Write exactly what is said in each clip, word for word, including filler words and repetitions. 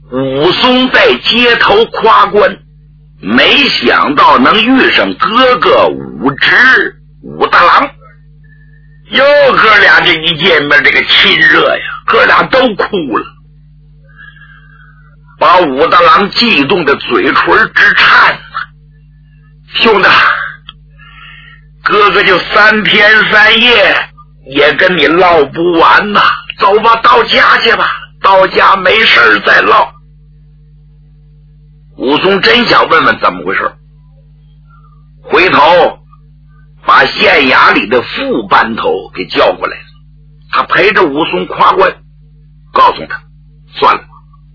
武松在街头夸官，没想到能遇上哥哥武直、武大郎。哟，哥俩这一见面，这个亲热呀，哥俩都哭了，把武大郎激动的嘴唇直颤啊！兄弟，哥哥就三天三夜也跟你唠不完呐，走吧，到家去吧，到家没事再唠。武松真想问问怎么回事，回头把县衙里的副班头给叫过来了，他陪着武松夸官，告诉他算了，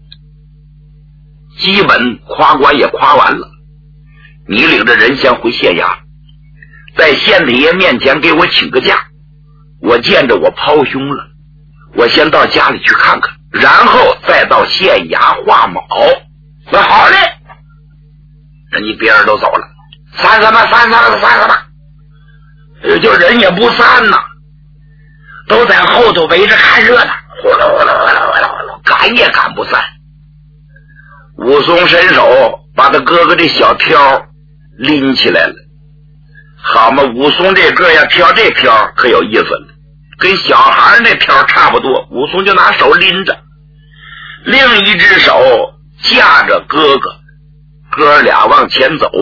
基本夸官也夸完了，你领着人先回县衙，在县太爷面前给我请个假，我见着我胞兄了，我先到家里去看看，然后再到县衙画卯。那好嘞，人家别人都走了，散散吧，散散吧，散散吧，就人也不散呐，都在后头围着看热闹，呼噜呼噜呼噜呼噜呼噜，赶也赶不散。武松伸手把他哥哥这小挑拎起来了，好嘛，武松这个呀挑这挑可有意思了，跟小孩那挑差不多，武松就拿手拎着，另一只手架着哥哥，哥俩往前走，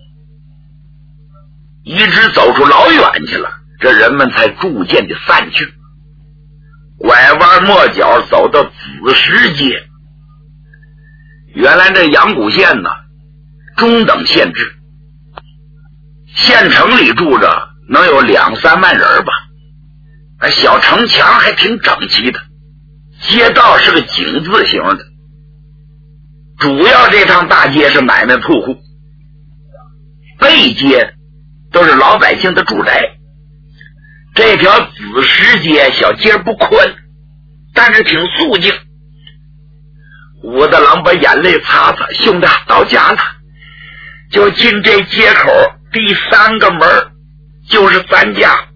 一直走出老远去了，这人们才逐渐的散去，拐弯抹角走到子时街。原来这阳谷县呢，中等县制，县城里住着能有两三万人吧，小城墙还挺整齐的，街道是个井字形的，主要这趟大街是买卖铺户，背街都是老百姓的住宅。这条子时街小街不宽，但是挺肃静。武大郎把眼泪擦擦，兄弟到家了，就进这街口第三个门就是咱家。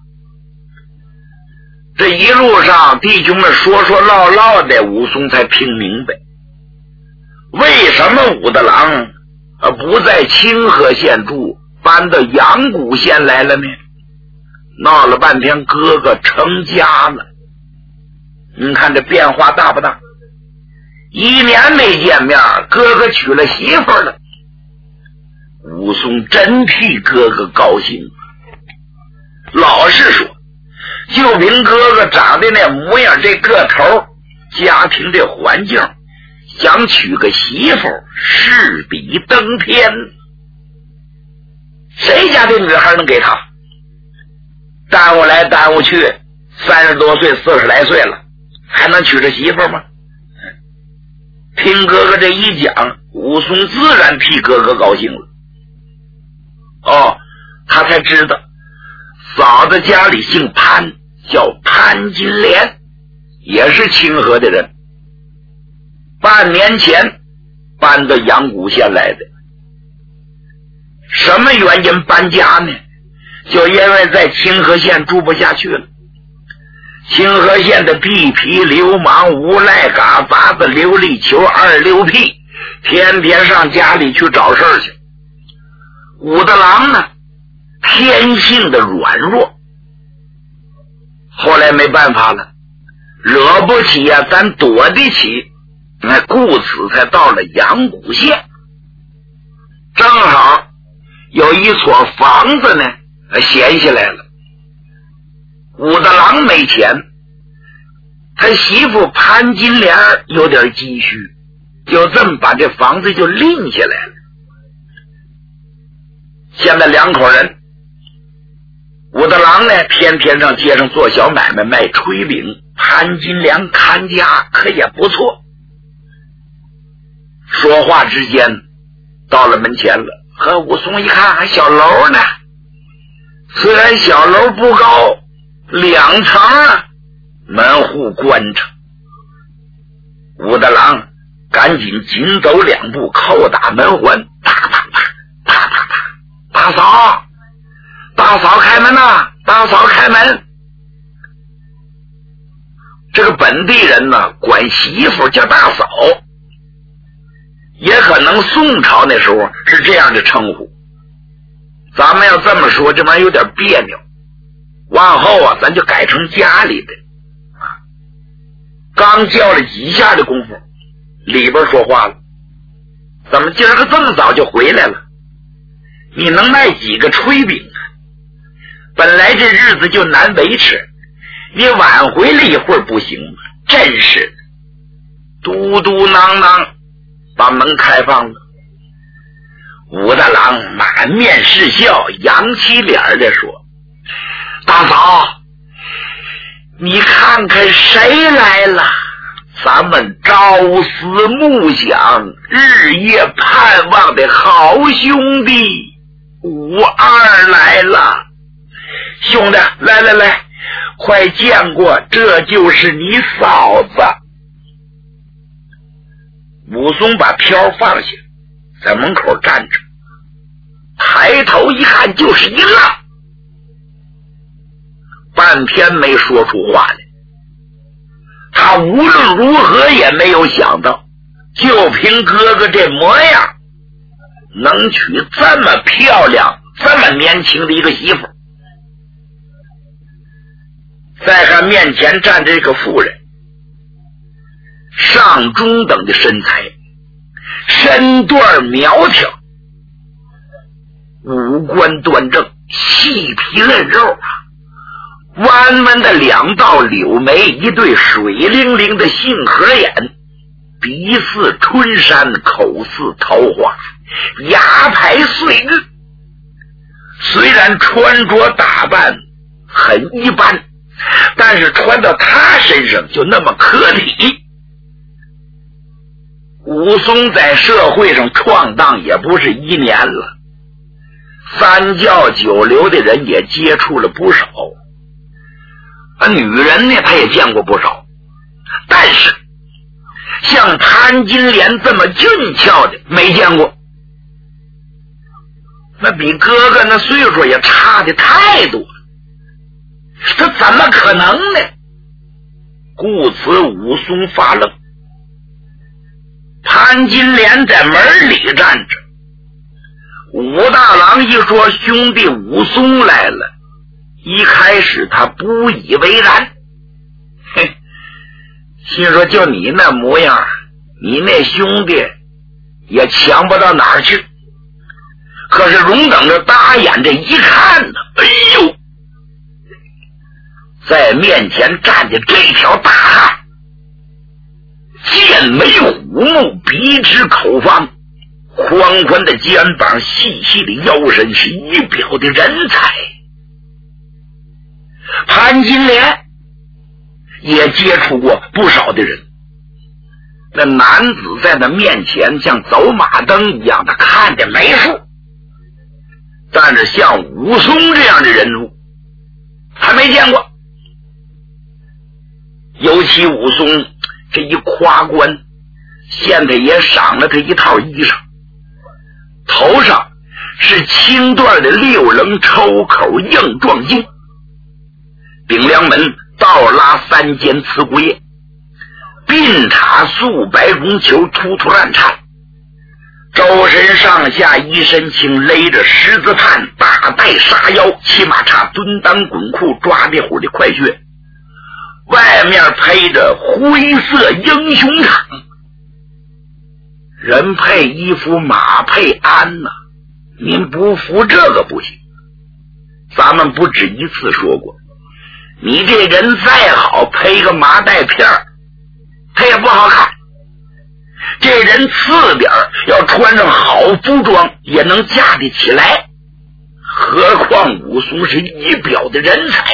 这一路上弟兄们说说唠唠的，武松才听明白为什么武大郎不在清河县住，搬到阳谷县来了呢？闹了半天哥哥成家了，你看这变化大不大？一年没见面，哥哥娶了媳妇了。武松真替哥哥高兴，老实说，就凭哥哥长的那模样，这个头，家庭这环境，想娶个媳妇势比登天。谁家的女孩能给他？耽误来耽误去，三十多岁四十来岁了，还能娶着媳妇吗？听哥哥这一讲，武松自然替哥哥高兴了。哦，他才知道嫂子家里姓潘，叫潘金莲，也是清河的人，半年前搬到阳谷县来的。什么原因搬家呢？就因为在清河县住不下去了。清河县的地痞流氓无赖嘎巴子刘力球二溜屁天天上家里去找事儿去。武大郎呢，天性的软弱，后来没办法了，惹不起呀、啊，咱躲得起，那故此才到了阳谷县。正好有一所房子呢闲下来了，武大郎没钱，他媳妇潘金莲有点积蓄，就这么把这房子就拎下来了。现在两口人，武大郎呢天天上街上做小买卖卖炊饼，潘金莲看家可也不错。说话之间到了门前了，和武松一看还小楼呢，虽然小楼不高，两层啊，门户关着。武大郎赶紧紧走两步，叩打门环，啪啪啪啪啪啪，大嫂，大嫂开门呐，大嫂开门。这个本地人呢，管媳妇叫大嫂， 也可能宋朝那时候是这样的称呼。咱们要这么说，这玩意儿有点别扭，往后啊咱就改成家里的。刚叫了几下的功夫，里边说话了，怎么今儿个这么早就回来了？你能卖几个炊饼啊？本来这日子就难维持，你晚回来一会儿不行吗？真是的，嘟嘟囔囔把门开放了。武大郎满面是笑，扬起脸来说：大嫂，你看看谁来了？咱们朝思暮想、日夜盼望的好兄弟武二来了。兄弟，来来来，快见过，这就是你嫂子。武松把飘放下，在门口站着，抬头一看，就是一愣，半天没说出话来。他无论如何也没有想到，就凭哥哥这模样，能娶这么漂亮、这么年轻的一个媳妇。再看面前站着一个妇人，上中等的身材，身段苗条，五官端正，细皮嫩肉啊，弯弯的两道柳眉，一对水灵灵的杏核眼，鼻似春山，口似桃花，牙排碎玉。虽然穿着打扮很一般，但是穿到他身上就那么可体。武松在社会上闯荡也不是一年了，三教九流的人也接触了不少，而女人呢他也见过不少，但是像潘金莲这么俊俏的没见过。那比哥哥那岁数也差的太多了，这怎么可能呢？故此武松发愣。潘金莲在门里站着，武大郎一说兄弟武松来了，一开始他不以为然，嘿，心说就你那模样，你那兄弟也强不到哪儿去。可是荣等着大眼这一看呢，哎呦，在面前站着这条大汉，剑眉虎目，鼻直口方，宽宽的肩膀，细细的腰身，是一表的人才。潘金莲也接触过不少的人，那男子在他面前像走马灯一样的看着没数，但是像武松这样的人物还没见过。尤其武松这一夸官，县太爷赏了他一套衣裳，头上是青缎的六棱抽口硬壮巾，顶梁门倒拉三间瓷骨叶，鬓塔素白绒球突突乱颤，周身上下一身青，勒着十字畔，大带沙腰，骑马叉蹲裆滚裤，抓地虎的快靴，外面配着灰色英雄氅。人配衣服，马配鞍呐、啊，您不服这个不行。咱们不止一次说过，你这人再好，配个麻袋片儿，他也不好看。这人次点要穿上好服装，也能架得起来。何况武松是一表的人才。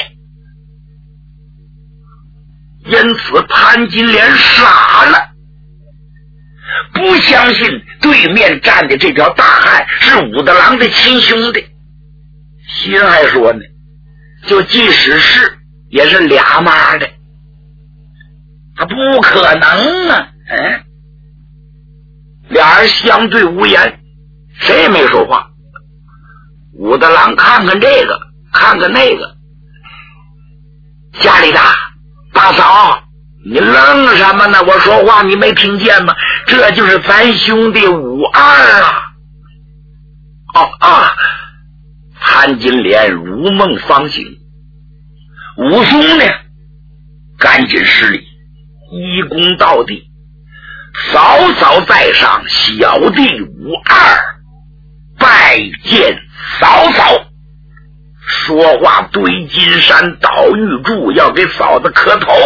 因此潘金莲傻了，不相信对面站的这条大汉是武大郎的亲兄弟，心还说呢，就即使是也是俩妈的，他不可能啊！嗯，俩人相对无言，谁也没说话。武大郎看看这个，看看那个，家里的大嫂， 你愣什么呢？我说话你没听见吗？这就是咱兄弟武二啊！哦啊！潘金莲如梦方醒，武松呢，赶紧施礼，一躬到地，嫂嫂在上，小弟武二拜见嫂嫂。说话对金山倒玉柱，要给嫂子磕头。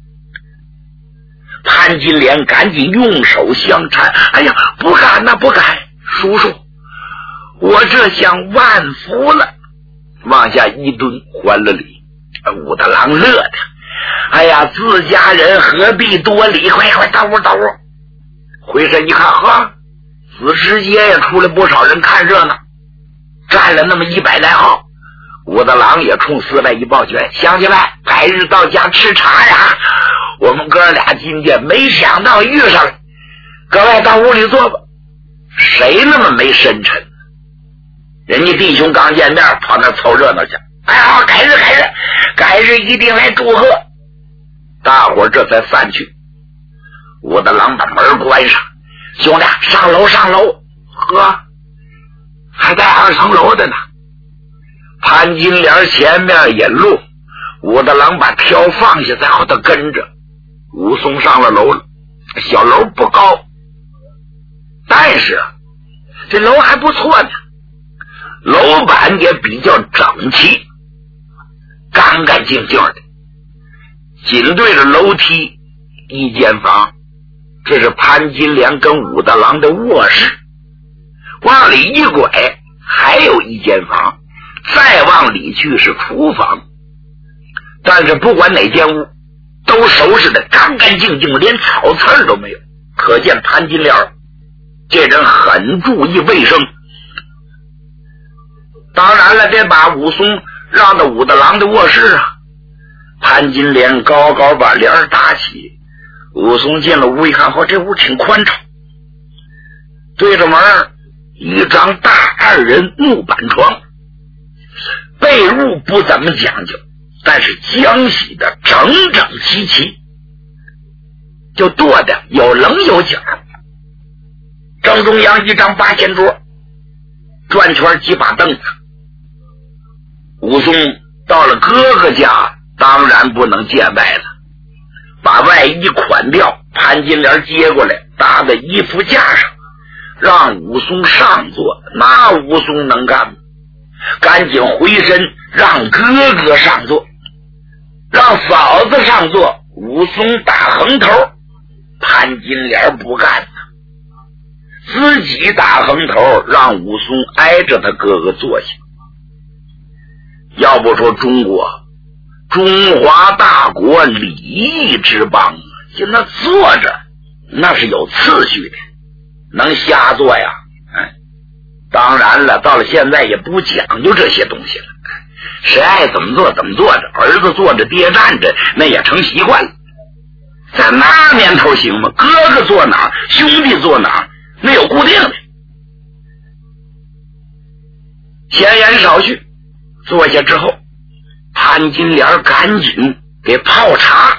潘金莲赶紧用手相搀，哎呀，不敢呐，不敢，叔叔，我这想万福了。往下一蹲，还了礼。武大郎乐的，哎呀，自家人何必多礼？快快到屋到屋。回身一看，呵，子时街也出来不少人看热闹，站了那么一百来号。武大郎也冲四外一抱拳，乡亲们，改日到家吃茶呀！我们哥俩今天没想到遇上了，各位到屋里坐吧。谁那么没深沉？人家弟兄刚见面，跑那凑热闹去。哎呀，改日改日改日一定来祝贺。大伙儿这才散去。武大郎把门关上，兄弟上楼上楼。呵，还带二层楼的呢。潘金莲前面引路，武大郎把挑放下，再好他跟着。武松上了楼了，小楼不高，但是这楼还不错呢，楼板也比较整齐，干干净净的。紧对着楼梯一间房，这是潘金莲跟武大郎的卧室。往里一拐还有一间房，再往里去是厨房。但是不管哪间屋都收拾的干干净净，连草刺都没有，可见潘金莲这人很注意卫生。当然了，得把武松让到武大郎的卧室啊。潘金莲高高把帘打起，武松进了屋一看，哦，这屋挺宽敞，对着门一张大二人木板床，被褥不怎么讲究，但是浆洗的整整齐齐，就剁的有棱有角。正中央一张八仙桌，转圈几把凳子。武松到了哥哥家，当然不能见外了，把外衣捆掉，潘金莲接过来搭在衣服架上，让武松上座。那武松能干吗？赶紧回身让哥哥上座，让嫂子上座。武松打横头，潘金莲不干，自己打横头，让武松挨着他哥哥坐下。要不说中国中华大国礼义之邦，就那坐着那是有次序的，能瞎坐呀？哎，当然了，到了现在也不讲究这些东西了，谁爱怎么做怎么坐着，儿子坐着爹站着，那也成习惯了。在那年头行吗？哥哥坐哪儿，兄弟坐哪儿，那有固定的。闲言少叙，坐下之后，潘金莲赶紧给泡茶。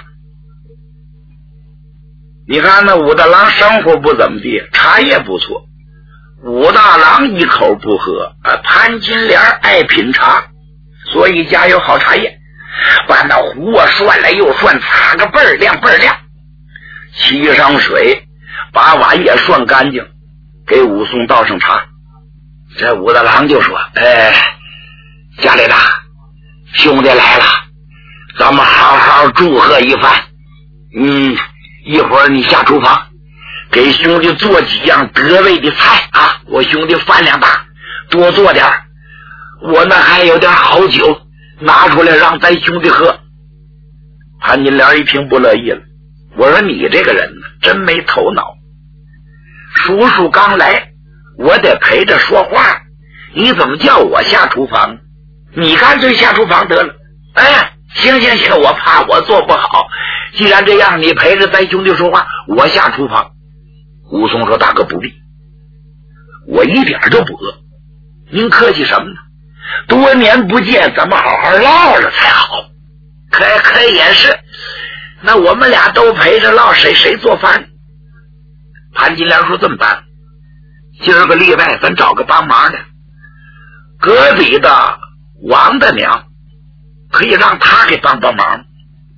你看那武大郎生活不怎么地，茶叶不错。武大郎一口不喝，啊，潘金莲爱品茶，所以家有好茶叶，把那壶啊涮来又涮，擦个倍儿亮倍儿亮，沏上水，把碗也涮干净，给武松倒上茶。这武大郎就说：“哎，家里的兄弟来了，咱们好好祝贺一番。嗯，一会儿你下厨房，给兄弟做几样得味的菜啊！我兄弟饭量大，多做点。我那还有点好酒，拿出来让咱兄弟喝。”潘金莲一听不乐意了，我说：“你这个人呢，真没头脑。叔叔刚来，我得陪着说话，你怎么叫我下厨房？你干脆下厨房得了。”哎，行行行，我怕我做不好，既然这样，你陪着咱兄弟说话，我下厨房。武松说：“大哥不必，我一点都不饿，您客气什么呢？多年不见，咱们好好唠了才好。可可也是， 那我们俩都陪着唠，谁谁做饭？潘金莲说这么办，今儿个例外，咱找个帮忙的，隔壁的王大娘可以让他给帮帮忙。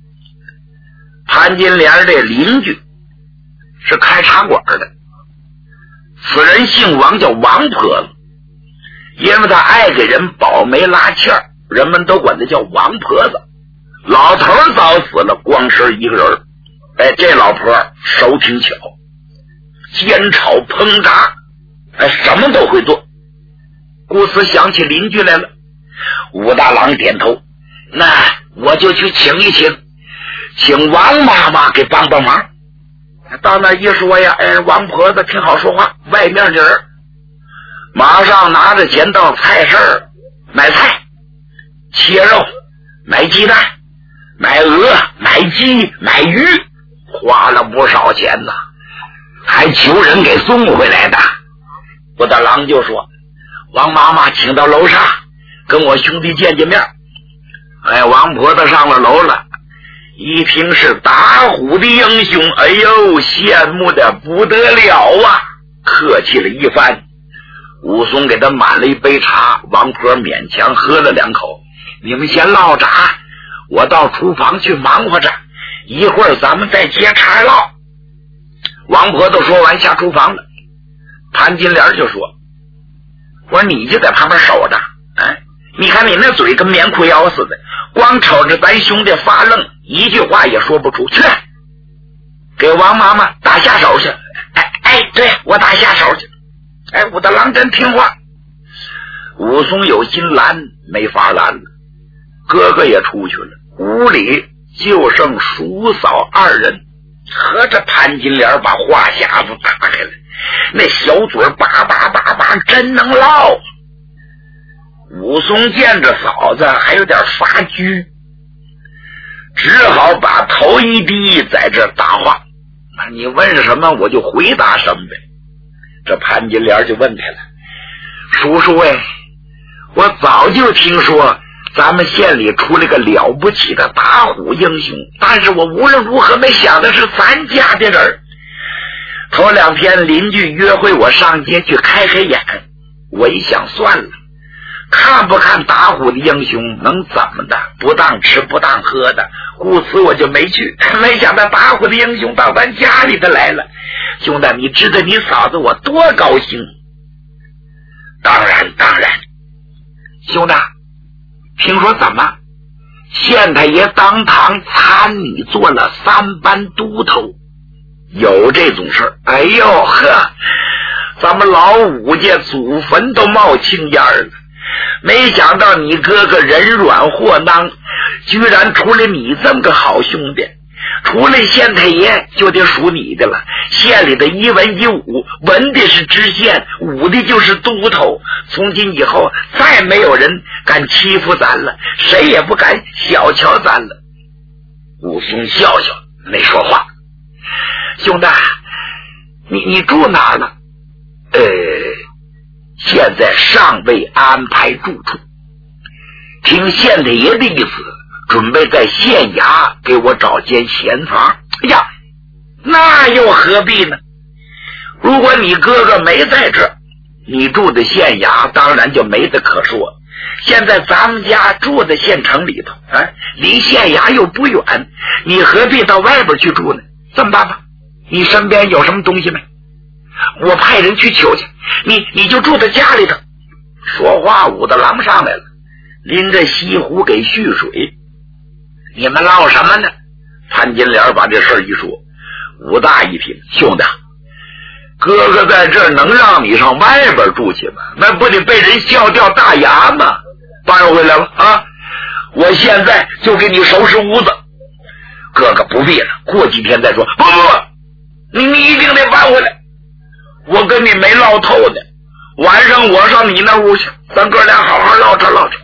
潘金莲这邻居是开茶馆的，此人姓王，叫王婆子，因为他爱给人保媒拉纤，人们都管他叫王婆子。老头早死了，光身一个人。哎，这老婆手挺巧，煎炒烹炸，哎，什么都会做。顾此想起邻居来了，武大郎点头，那我就去请一请，请王妈妈给帮帮忙。到那一说呀，哎，王婆子挺好说话，外面的人马上拿着钱到菜市买菜、切肉、买鸡蛋、买鹅、买鸡、买鱼，花了不少钱呐，还求人给送回来的。武大郎就说，王妈妈请到楼上跟我兄弟见见面。哎，王婆子上了楼了，一听是打虎的英雄，哎呦，羡慕的不得了啊！客气了一番，武松给他满了一杯茶，王婆勉强喝了两口。你们先唠着啊，我到厨房去忙活着，一会儿咱们再接茬唠。王婆子说完下厨房了，潘金莲就说，我说你就在旁边守着，哎，你看你那嘴跟棉裤腰似的，光瞅着咱兄弟发愣，一句话也说不出去，给王妈妈打下手去。哎哎，对，我打下手去。哎，武大郎真听话。武松有心拦，没法拦了。哥哥也出去了，屋里就剩叔嫂二人，合着潘金莲把话匣子打开了，那小嘴叭叭叭叭真能唠。武松见着嫂子还有点发拘，只好把头一低，在这搭话，你问什么我就回答什么呗。这潘金莲就问他了，叔叔哎，我早就听说咱们县里出了个了不起的打虎英雄，但是我无论如何没想的是咱家的人。头两天邻居约会我上街去开开眼，我一想算了，看不看打虎的英雄能怎么的，不当吃不当喝的，故此我就没去。没想到打虎的英雄到咱家里头来了，兄弟你知道你嫂子我多高兴。当然当然，兄弟听说怎么县太爷当堂参你做了三班都头，有这种事儿？哎呦呵，咱们老武家祖坟都冒青烟了，没想到你哥哥人软货囊，居然出了你这么个好兄弟。除了县太爷就得属你的了，县里的一文一武，文的是知县，武的就是都头。从今以后再没有人敢欺负咱了，谁也不敢小瞧咱了。武松笑笑没说话。兄弟，你你住哪儿呢？呃，现在尚未安排住处，听县太爷的意思，准备在县衙给我找间闲房。哎呀，那又何必呢？如果你哥哥没在这，你住的县衙当然就没得可说。现在咱们家住在县城里头，啊，离县衙又不远，你何必到外边去住呢？这么办吧，你身边有什么东西没？我派人去求去，你你就住在家里头。说话武大郎上来了，拎着西壶给续水。你们唠什么呢？潘金莲把这事一说，武大一听，兄弟，哥哥在这儿能让你上外边住去吗？那不得被人笑掉大牙吗？搬回来了啊！我现在就给你收拾屋子。哥哥不必了，过几天再说。不不不，你你一定得搬回来，我跟你没唠透呢。晚上我上你那屋去，咱哥俩好好唠着唠着。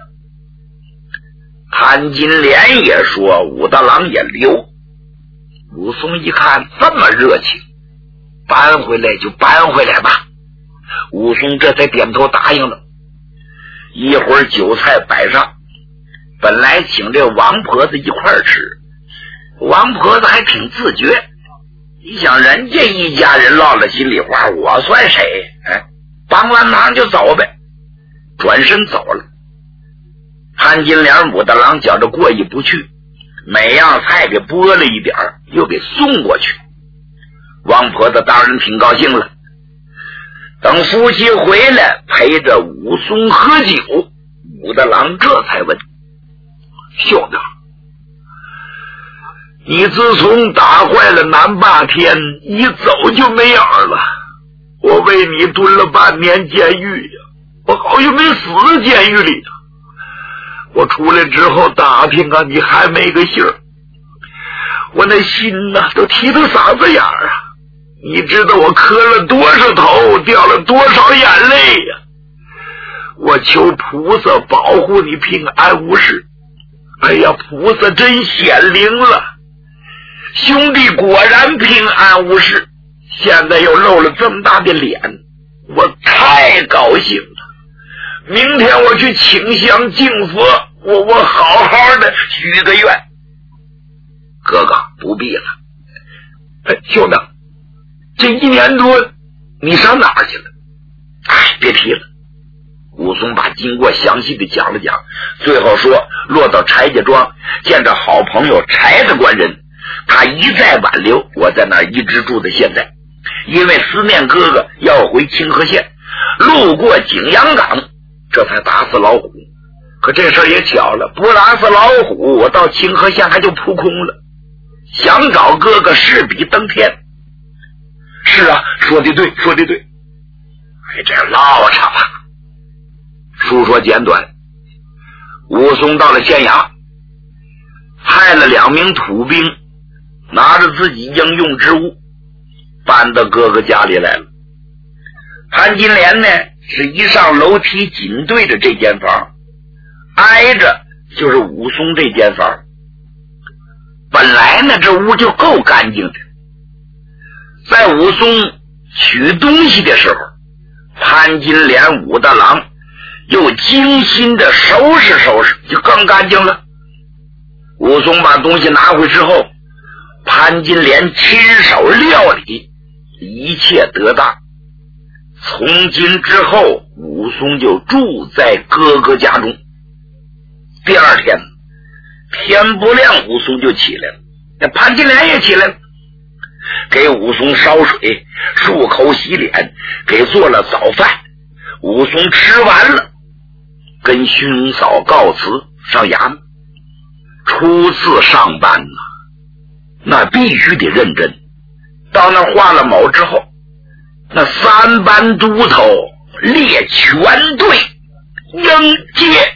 潘金莲也说，武大郎也留。武松一看这么热情，搬回来就搬回来吧。武松这才点头答应了。一会儿酒菜摆上，本来请这王婆子一块儿吃， 王婆子还挺自觉，你想人家一家人唠了心里话，我算谁？哎，帮完忙就走呗，转身走了。潘金莲武大郎觉着过意不去，每样菜给拨了一点又给送过去。王婆子当然挺高兴了。等夫妻回来陪着武松喝酒，武大郎这才问：兄弟，你自从打坏了南霸天一走就没影了，我为你蹲了半年监狱呀，我好像没死在监狱里头。我出来之后打听啊，你还没个信儿，我那心呐、啊、都提到嗓子眼儿啊！你知道我磕了多少头，掉了多少眼泪呀、啊！我求菩萨保护你平安无事。哎呀，菩萨真显灵了，兄弟果然平安无事，现在又露了这么大的脸，我太高兴了。明天我去请香敬佛，我我好好的许个愿。哥哥不必了。哎，兄弟，这一年多你上哪儿去了？哎，别提了。武松把经过详细的讲了讲，最后说落到柴家庄，见着好朋友柴的官人，他一再挽留，我在那儿一直住到现在。因为思念哥哥要回清河县，路过景阳岗，这才打死老虎。可这事儿也巧了，不打死老虎，我到清河县还就扑空了。想找哥哥势比登天。是啊，说的对，说的对。哎，这唠扯吧。述说简短，武松到了县衙，派了两名土兵，拿着自己应用之物，搬到哥哥家里来了。潘金莲呢，是一上楼梯紧对着这间房，挨着就是武松这间房。本来呢，这屋就够干净的。在武松取东西的时候，潘金莲武大郎又精心的收拾收拾，就更干净了。武松把东西拿回之后，潘金莲亲手料理，一切得当。从今之后，武松就住在哥哥家中。第二天天不亮，武松就起来了，那潘金莲也起来了，给武松烧水，漱口洗脸，给做了早饭。武松吃完了，跟兄嫂告辞，上衙门。初次上班呢，那必须得认真。到那画了卯之后，那三班都头列全队迎接